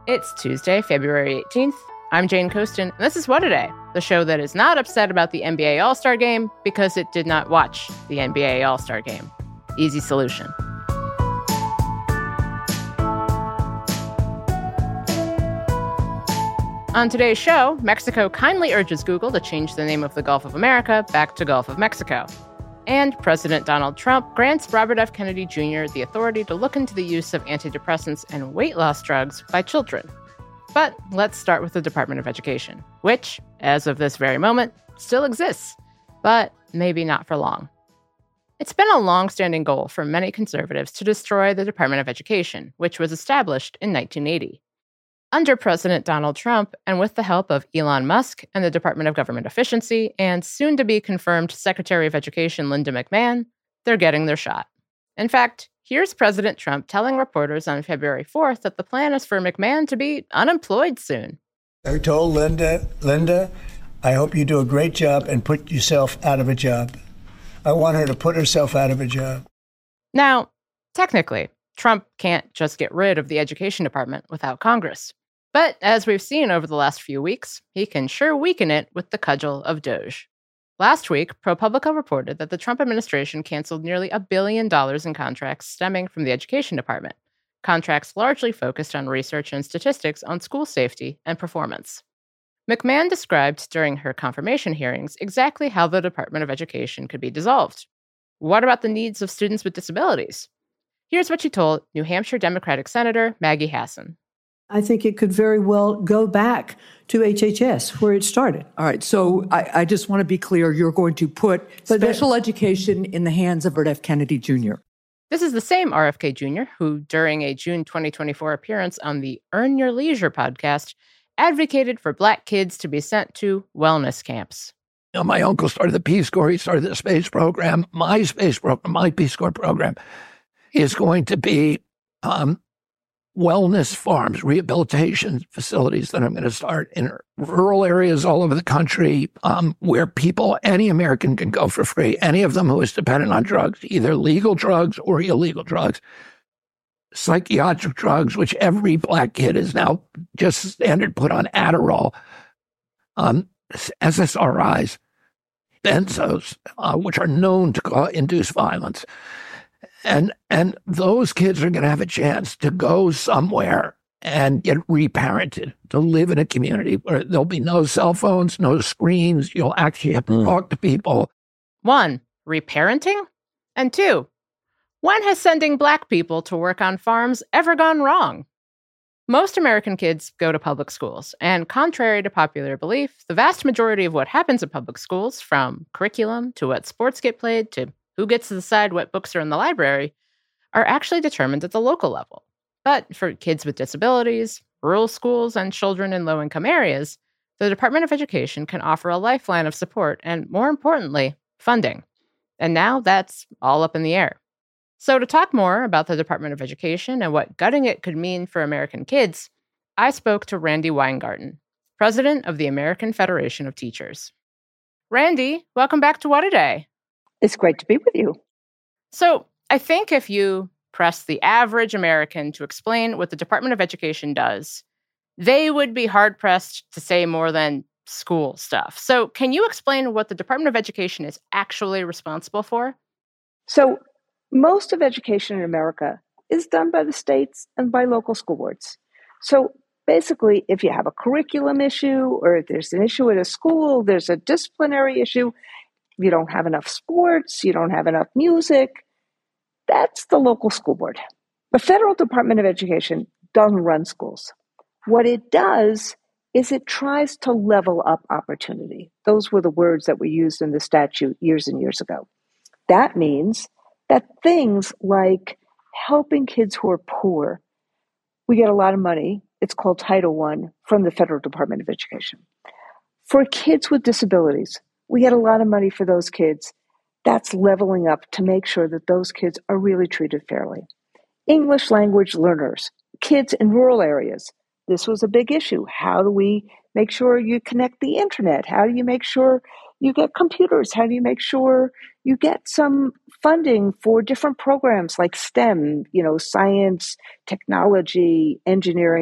It's Tuesday, February 18th. I'm Jane Coaston, and this is What A Day, the show that is not upset about the NBA All-Star Game because it did not watch the NBA All-Star Game. Easy solution. On today's show, Mexico kindly urges Google to change the name of the Gulf of America back to Gulf of Mexico. And President Donald Trump grants Robert F. Kennedy Jr. the authority to look into the use of antidepressants and weight loss drugs by children. But let's start with the Department of Education, which, as of this very moment, still exists, but maybe not for long. It's been a long-standing goal for many conservatives to destroy the Department of Education, which was established in 1980. Under President Donald Trump, and with the help of Elon Musk and the Department of Government Efficiency, and soon-to-be-confirmed Secretary of Education Linda McMahon, they're getting their shot. In fact, here's President Trump telling reporters on February 4th that the plan is for McMahon to be unemployed soon. I told Linda, I hope you do a great job and put yourself out of a job. I want her to put herself out of a job. Now, technically, Trump can't just get rid of the Education Department without Congress. But as we've seen over the last few weeks, he can sure weaken it with the cudgel of DOGE. Last week, ProPublica reported that the Trump administration canceled nearly $1 billion in contracts stemming from the Education Department, contracts largely focused on research and statistics on school safety and performance. McMahon described during her confirmation hearings exactly how the Department of Education could be dissolved. What about the needs of students with disabilities? Here's what she told New Hampshire Democratic Senator Maggie Hassan. I think it could very well go back to HHS, where it started. All right, so I just want to be clear. You're going to put special education in the hands of Robert F. Kennedy Jr. This is the same RFK Jr. who, during a June 2024 appearance on the Earn Your Leisure podcast, advocated for Black kids to be sent to wellness camps. You know, my uncle started the Peace Corps. He started the space program. My space program, my Peace Corps program, is going to be wellness farms, rehabilitation facilities that I'm going to start in rural areas all over the country where people, any American can go for free, any of them who is dependent on drugs, either legal drugs or illegal drugs, psychiatric drugs, which every Black kid is now just standard put on Adderall, SSRIs, benzos, which are known to induce violence. And those kids are going to have a chance to go somewhere and get reparented, to live in a community where there'll be no cell phones, no screens. You'll actually have to talk to people. 1, reparenting? And 2, when has sending Black people to work on farms ever gone wrong? Most American kids go to public schools, and contrary to popular belief, the vast majority of what happens at public schools, from curriculum to what sports get played to who gets to decide what books are in the library, are actually determined at the local level. But for kids with disabilities, rural schools, and children in low-income areas, the Department of Education can offer a lifeline of support and, more importantly, funding. And now that's all up in the air. So to talk more about the Department of Education and what gutting it could mean for American kids, I spoke to Randi Weingarten, president of the American Federation of Teachers. Randi, welcome back to What A Day. It's great to be with you. So I think if you press the average American to explain what the Department of Education does, they would be hard-pressed to say more than school stuff. So can you explain what the Department of Education is actually responsible for? So most of education in America is done by the states and by local school boards. So basically, if you have a curriculum issue or if there's an issue at a school, there's a disciplinary issue, you don't have enough sports, you don't have enough music, that's the local school board. The Federal Department of Education doesn't run schools. What it does is it tries to level up opportunity. Those were the words that were used in the statute years and years ago. That means that things like helping kids who are poor, we get a lot of money, it's called Title I, from the Federal Department of Education. For kids with disabilities, we get a lot of money for those kids. That's leveling up to make sure that those kids are really treated fairly. English language learners, kids in rural areas. This was a big issue. How do we make sure you connect the internet? How do you make sure you get computers? How do you make sure you get some funding for different programs like STEM, science, technology, engineering,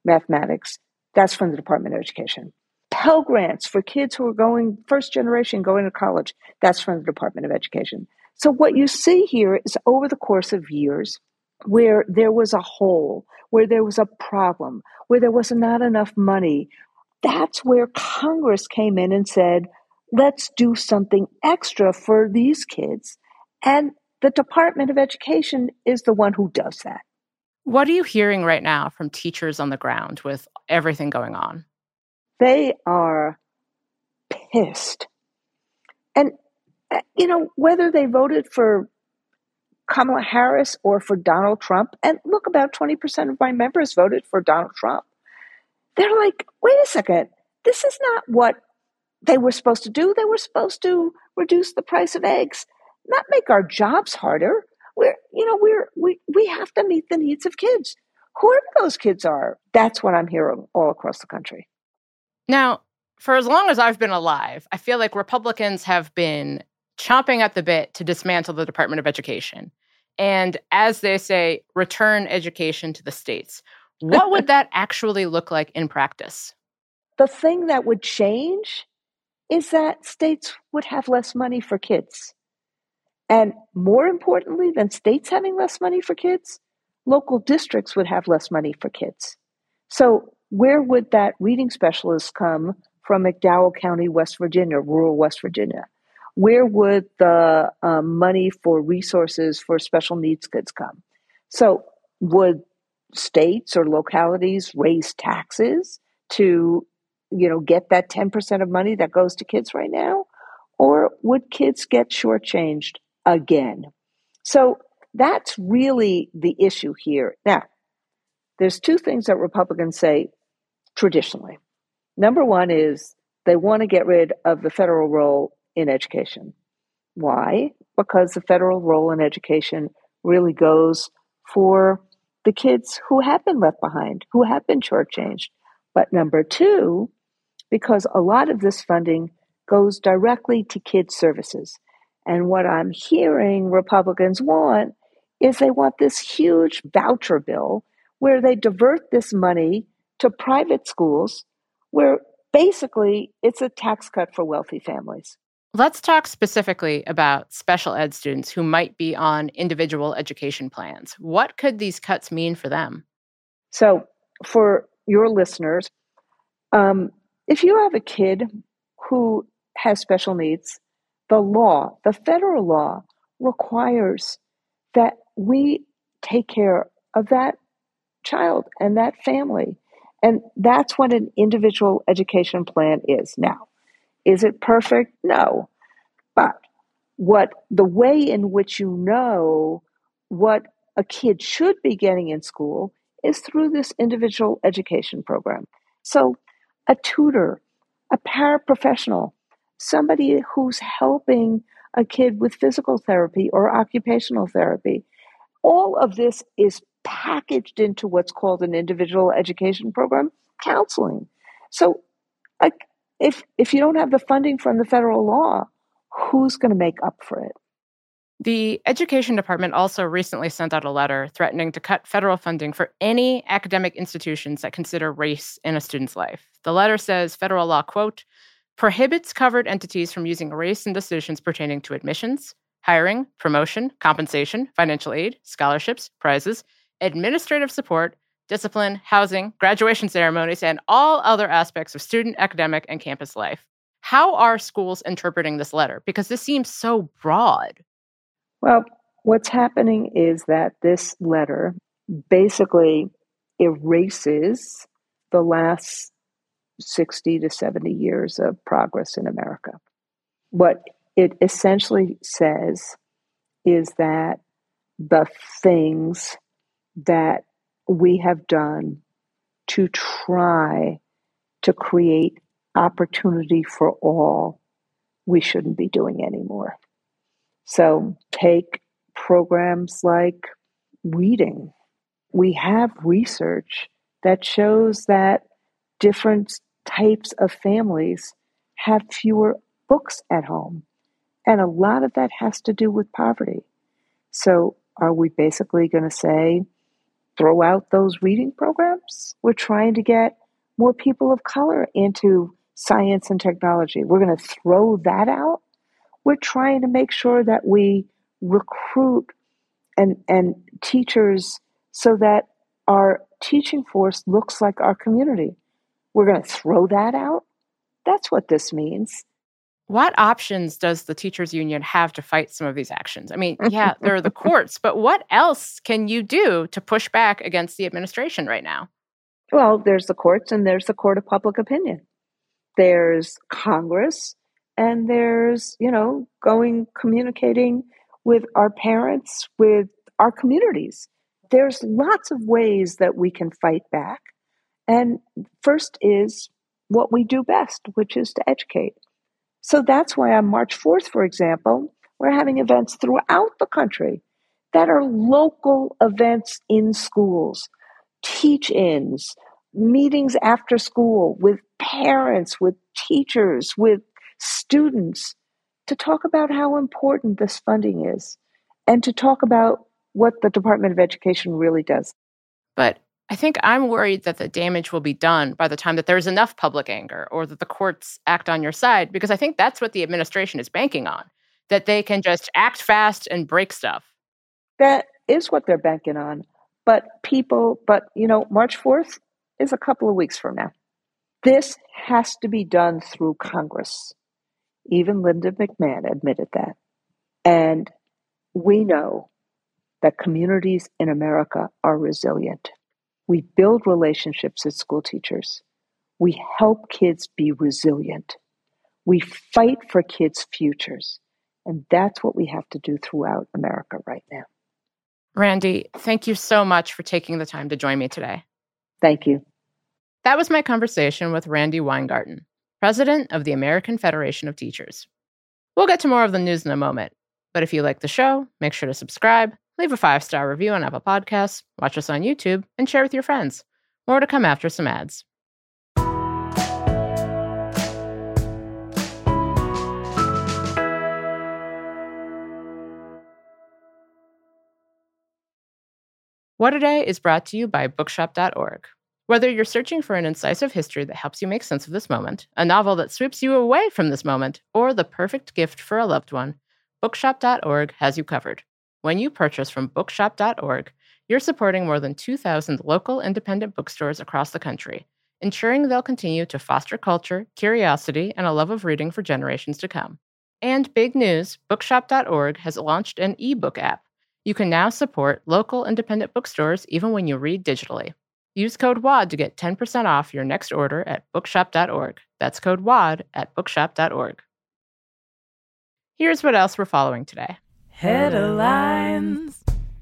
mathematics, that's from the Department of Education. Pell Grants for kids who are going, first generation, going to college, that's from the Department of Education. So what you see here is over the course of years, where there was a hole, where there was a problem, where there was not enough money, that's where Congress came in and said, let's do something extra for these kids. And the Department of Education is the one who does that. What are you hearing right now from teachers on the ground with everything going on? They are pissed. And, whether they voted for Kamala Harris or for Donald Trump, and look, about 20% of my members voted for Donald Trump. They're like, wait a second, this is not what they were supposed to do. They were supposed to reduce the price of eggs, not make our jobs harder. We have to meet the needs of kids. Whoever those kids are, that's what I'm hearing all across the country. Now, for as long as I've been alive, I feel like Republicans have been chomping at the bit to dismantle the Department of Education. And as they say, return education to the states. What would that actually look like in practice? The thing that would change is that states would have less money for kids. And more importantly than states having less money for kids, local districts would have less money for kids. So where would that reading specialist come from McDowell County, West Virginia, rural West Virginia? Where would the money for resources for special needs kids come? So would states or localities raise taxes to, get that 10% of money that goes to kids right now? Or would kids get shortchanged again? So that's really the issue here. Now, there's two things that Republicans say traditionally. Number one is they want to get rid of the federal role in education. Why? Because the federal role in education really goes for the kids who have been left behind, who have been shortchanged. But number two, because a lot of this funding goes directly to kids' services. And what I'm hearing Republicans want is they want this huge voucher bill where they divert this money to private schools where basically it's a tax cut for wealthy families. Let's talk specifically about special ed students who might be on individual education plans. What could these cuts mean for them? So for your listeners, if you have a kid who has special needs, the federal law requires that we take care of that child and that family. And that's what an individual education plan is. Now, is it perfect? No. But the way in which you know what a kid should be getting in school is through this individual education program. So a tutor, a paraprofessional, somebody who's helping a kid with physical therapy or occupational therapy, all of this is packaged into what's called an individual education program, counseling. So if you don't have the funding from the federal law, who's going to make up for it? The Education Department also recently sent out a letter threatening to cut federal funding for any academic institutions that consider race in a student's life. The letter says federal law, quote, prohibits covered entities from using race in decisions pertaining to admissions, hiring, promotion, compensation, financial aid, scholarships, prizes, administrative support, discipline, housing, graduation ceremonies, and all other aspects of student, academic, and campus life. How are schools interpreting this letter? Because this seems so broad. Well, what's happening is that this letter basically erases the last 60 to 70 years of progress in America. What it essentially says is that the things that we have done to try to create opportunity for all, we shouldn't be doing anymore. So take programs like reading. We have research that shows that different types of families have fewer books at home. And a lot of that has to do with poverty. So are we basically going to say throw out those reading programs. We're trying to get more people of color into science and technology. We're going to throw that out. We're trying to make sure that we recruit and teachers so that our teaching force looks like our community. We're going to throw that out. That's what this means. What options does the teachers union have to fight some of these actions? I mean, yeah, there are the courts, but what else can you do to push back against the administration right now? Well, there's the courts and there's the court of public opinion. There's Congress and there's, communicating with our parents, with our communities. There's lots of ways that we can fight back. And first is what we do best, which is to educate. So that's why on March 4th, for example, we're having events throughout the country that are local events in schools, teach-ins, meetings after school with parents, with teachers, with students, to talk about how important this funding is and to talk about what the Department of Education really does. But I think I'm worried that the damage will be done by the time that there's enough public anger or that the courts act on your side, because I think that's what the administration is banking on, that they can just act fast and break stuff. That is what they're banking on. But March 4th is a couple of weeks from now. This has to be done through Congress. Even Linda McMahon admitted that. And we know that communities in America are resilient. We build relationships as school teachers. We help kids be resilient. We fight for kids' futures. And that's what we have to do throughout America right now. Randi, thank you so much for taking the time to join me today. Thank you. That was my conversation with Randi Weingarten, president of the American Federation of Teachers. We'll get to more of the news in a moment, but if you like the show, make sure to subscribe, leave a 5-star review on Apple Podcasts, watch us on YouTube, and share with your friends. More to come after some ads. What A Day is brought to you by Bookshop.org. Whether you're searching for an incisive history that helps you make sense of this moment, a novel that sweeps you away from this moment, or the perfect gift for a loved one, Bookshop.org has you covered. When you purchase from Bookshop.org, you're supporting more than 2,000 local independent bookstores across the country, ensuring they'll continue to foster culture, curiosity, and a love of reading for generations to come. And big news, Bookshop.org has launched an ebook app. You can now support local independent bookstores even when you read digitally. Use code WAD to get 10% off your next order at bookshop.org. That's code WAD at bookshop.org. Here's what else we're following today. Headlines.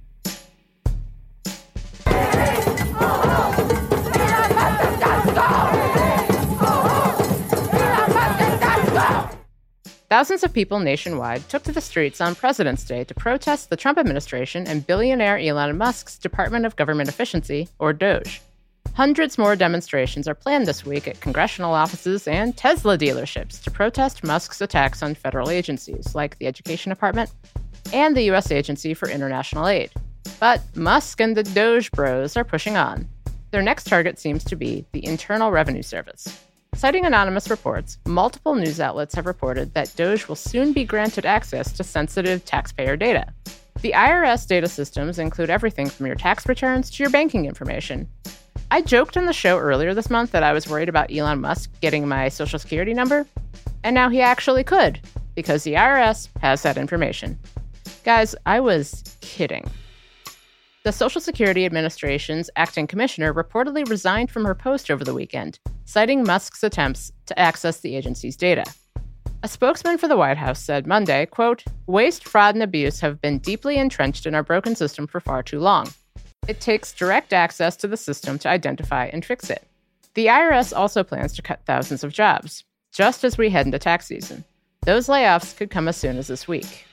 Thousands of people nationwide took to the streets on President's Day to protest the Trump administration and billionaire Elon Musk's Department of Government Efficiency, or DOGE. Hundreds more demonstrations are planned this week at congressional offices and Tesla dealerships to protest Musk's attacks on federal agencies like the Education Department and the U.S. Agency for International Aid. But Musk and the DOGE bros are pushing on. Their next target seems to be the Internal Revenue Service. Citing anonymous reports, multiple news outlets have reported that DOGE will soon be granted access to sensitive taxpayer data. The IRS data systems include everything from your tax returns to your banking information. I joked on the show earlier this month that I was worried about Elon Musk getting my Social Security number, and now he actually could, because the IRS has that information. Guys, I was kidding. The Social Security Administration's acting commissioner reportedly resigned from her post over the weekend, citing Musk's attempts to access the agency's data. A spokesman for the White House said Monday, quote, "Waste, fraud, and abuse have been deeply entrenched in our broken system for far too long. It takes direct access to the system to identify and fix it." The IRS also plans to cut thousands of jobs, just as we head into tax season. Those layoffs could come as soon as this week.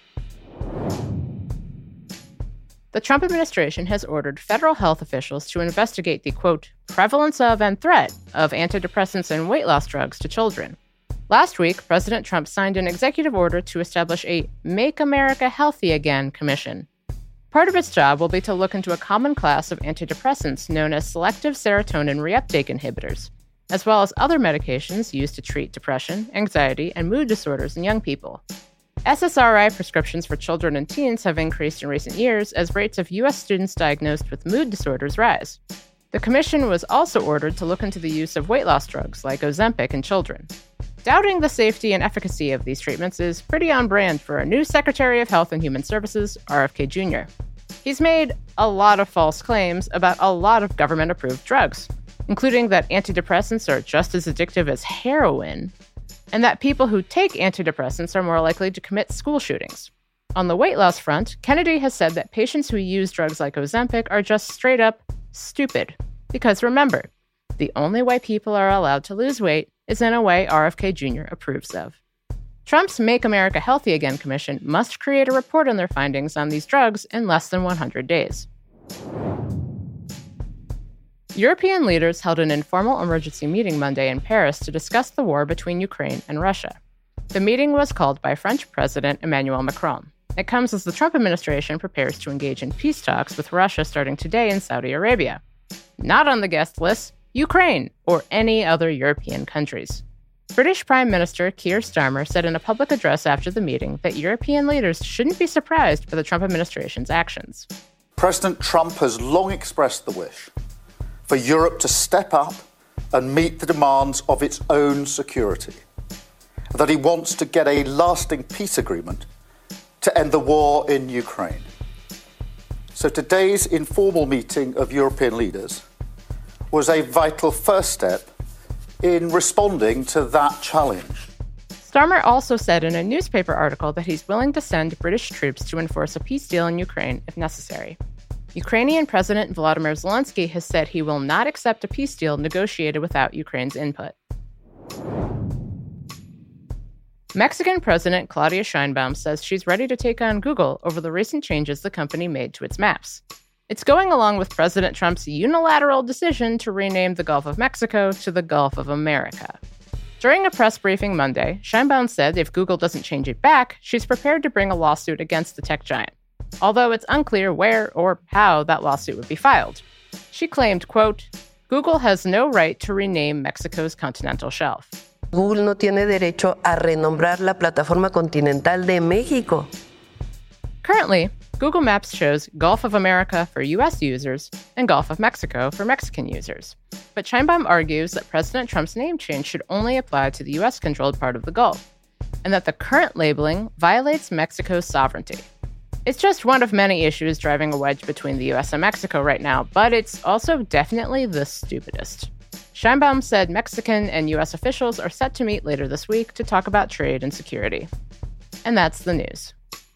The Trump administration has ordered federal health officials to investigate the, quote, "prevalence of and threat of antidepressants and weight loss drugs to children." Last week, President Trump signed an executive order to establish a Make America Healthy Again commission. Part of its job will be to look into a common class of antidepressants known as selective serotonin reuptake inhibitors, as well as other medications used to treat depression, anxiety, and mood disorders in young people. SSRI prescriptions for children and teens have increased in recent years as rates of U.S. students diagnosed with mood disorders rise. The commission was also ordered to look into the use of weight loss drugs like Ozempic in children. Doubting the safety and efficacy of these treatments is pretty on brand for a new Secretary of Health and Human Services, RFK Jr. He's made a lot of false claims about a lot of government-approved drugs, including that antidepressants are just as addictive as heroin, and that people who take antidepressants are more likely to commit school shootings. On the weight loss front, Kennedy has said that patients who use drugs like Ozempic are just straight up stupid. Because remember, the only way people are allowed to lose weight is in a way RFK Jr. approves of. Trump's Make America Healthy Again Commission must create a report on their findings on these drugs in less than 100 days. European leaders held an informal emergency meeting Monday in Paris to discuss the war between Ukraine and Russia. The meeting was called by French President Emmanuel Macron. It comes as the Trump administration prepares to engage in peace talks with Russia starting today in Saudi Arabia. Not on the guest list, Ukraine or any other European countries. British Prime Minister Keir Starmer said in a public address after the meeting that European leaders shouldn't be surprised by the Trump administration's actions. President Trump has long expressed the wish for Europe to step up and meet the demands of its own security, that he wants to get a lasting peace agreement to end the war in Ukraine. So today's informal meeting of European leaders was a vital first step in responding to that challenge. Starmer also said in a newspaper article that he's willing to send British troops to enforce a peace deal in Ukraine if necessary. Ukrainian President Volodymyr Zelensky has said he will not accept a peace deal negotiated without Ukraine's input. Mexican President Claudia Sheinbaum says she's ready to take on Google over the recent changes the company made to its maps. It's going along with President Trump's unilateral decision to rename the Gulf of Mexico to the Gulf of America. During a press briefing Monday, Sheinbaum said if Google doesn't change it back, she's prepared to bring a lawsuit against the tech giant, although it's unclear where or how that lawsuit would be filed. She claimed, quote, Google has no right to rename Mexico's continental shelf. Google no tiene derecho a renombrar la plataforma continental de México. Currently, Google Maps shows Gulf of America for U.S. users and Gulf of Mexico for Mexican users. But Sheinbaum argues that President Trump's name change should only apply to the U.S.-controlled part of the Gulf, and that the current labeling violates Mexico's sovereignty. It's just one of many issues driving a wedge between the U.S. and Mexico right now, but it's also definitely the stupidest. Sheinbaum said Mexican and U.S. officials are set to meet later this week to talk about trade and security. And that's the news.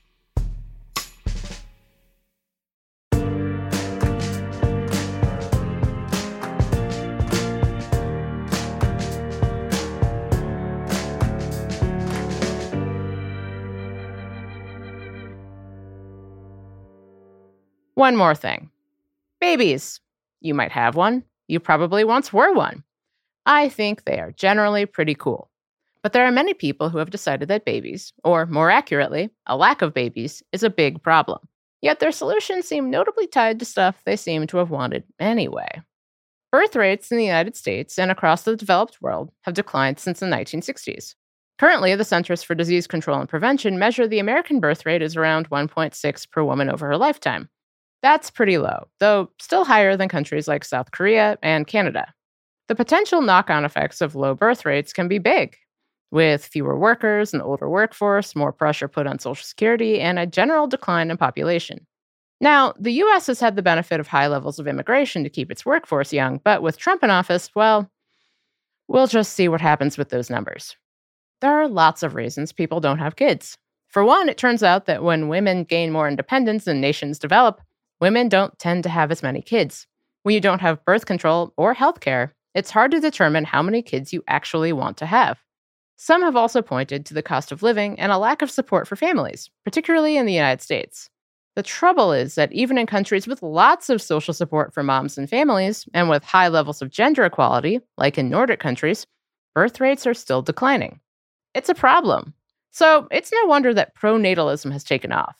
One more thing. Babies. You might have one. You probably once were one. I think they are generally pretty cool. But there are many people who have decided that babies, or more accurately, a lack of babies, is a big problem. Yet their solutions seem notably tied to stuff they seem to have wanted anyway. Birth rates in the United States and across the developed world have declined since the 1960s. Currently, the Centers for Disease Control and Prevention measure the American birth rate is around 1.6 per woman over her lifetime. That's pretty low, though still higher than countries like South Korea and Canada. The potential knock-on effects of low birth rates can be big, with fewer workers, an older workforce, more pressure put on Social Security, and a general decline in population. Now, the U.S. has had the benefit of high levels of immigration to keep its workforce young, but with Trump in office, well, we'll just see what happens with those numbers. There are lots of reasons people don't have kids. For one, it turns out that when women gain more independence and nations develop, women don't tend to have as many kids. When you don't have birth control or healthcare, it's hard to determine how many kids you actually want to have. Some have also pointed to the cost of living and a lack of support for families, particularly in the United States. The trouble is that even in countries with lots of social support for moms and families, and with high levels of gender equality, like in Nordic countries, birth rates are still declining. It's a problem. So it's no wonder that pronatalism has taken off.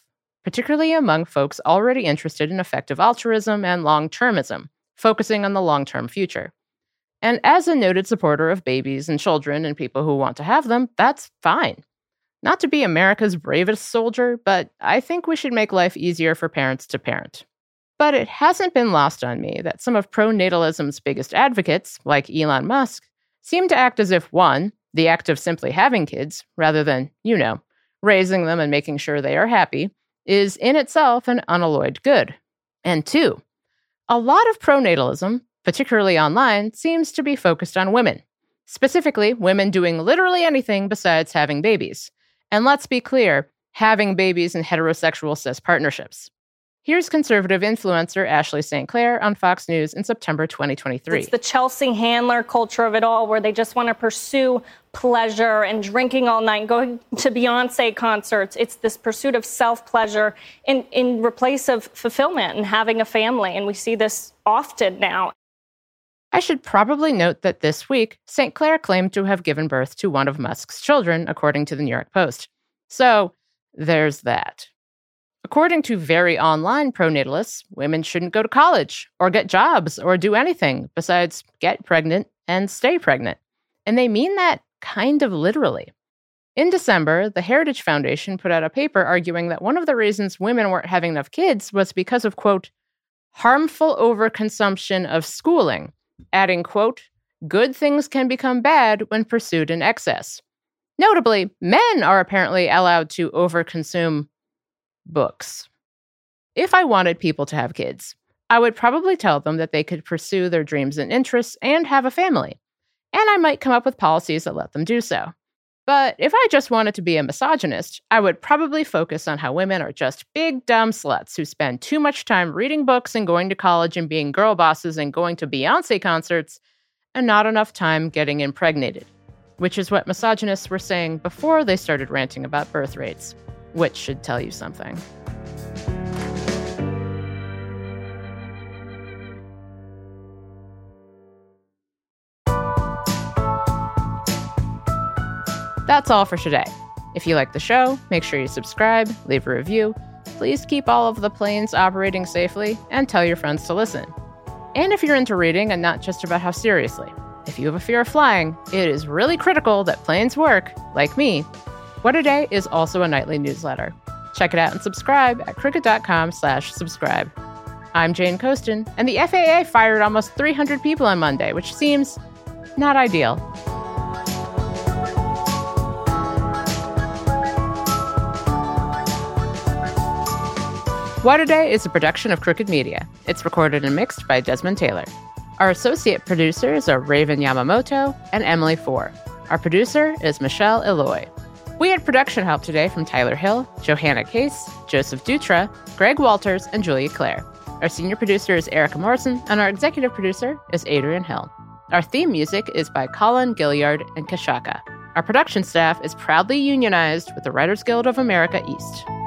particularly among folks already interested in effective altruism and long-termism, focusing on the long-term future. And as a noted supporter of babies and children and people who want to have them, that's fine. Not to be America's bravest soldier, but I think we should make life easier for parents to parent. But it hasn't been lost on me that some of pronatalism's biggest advocates, like Elon Musk, seem to act as if, one, the act of simply having kids, rather than, raising them and making sure they are happy, is in itself an unalloyed good. And two, a lot of pronatalism, particularly online, seems to be focused on women, specifically women doing literally anything besides having babies. And let's be clear, having babies in heterosexual cis partnerships. Here's conservative influencer Ashley St. Clair on Fox News in September 2023. It's the Chelsea Handler culture of it all, where they just want to pursue pleasure and drinking all night, going to Beyonce concerts. It's this pursuit of self-pleasure in replace of fulfillment and having a family. And we see this often now. I should probably note that this week, St. Clair claimed to have given birth to one of Musk's children, according to the New York Post. So there's that. According to very online pronatalists, women shouldn't go to college or get jobs or do anything besides get pregnant and stay pregnant. And they mean that kind of literally. In December, the Heritage Foundation put out a paper arguing that one of the reasons women weren't having enough kids was because of, quote, harmful overconsumption of schooling, adding, quote, good things can become bad when pursued in excess. Notably, men are apparently allowed to overconsume books. If I wanted people to have kids, I would probably tell them that they could pursue their dreams and interests and have a family, and I might come up with policies that let them do so. But if I just wanted to be a misogynist, I would probably focus on how women are just big, dumb sluts who spend too much time reading books and going to college and being girl bosses and going to Beyonce concerts, and not enough time getting impregnated, which is what misogynists were saying before they started ranting about birth rates. Which should tell you something. That's all for today. If you like the show, make sure you subscribe, leave a review. Please keep all of the planes operating safely, and tell your friends to listen. And if you're into reading and not just about how seriously, if you have a fear of flying, it is really critical that planes work, like me. What a Day is also a nightly newsletter. Check it out and subscribe at Crooked.com/subscribe. I'm Jane Coaston, and the FAA fired almost 300 people on Monday, which seems not ideal. What a Day is a production of Crooked Media. It's recorded and mixed by Desmond Taylor. Our associate producers are Raven Yamamoto and Emily Four. Our producer is Michelle Eloy. We had production help today from Tyler Hill, Johanna Case, Joseph Dutra, Greg Walters, and Julia Clare. Our senior producer is Erica Morrison, and our executive producer is Adrian Hill. Our theme music is by Colin Gilliard and Kashaka. Our production staff is proudly unionized with the Writers Guild of America East.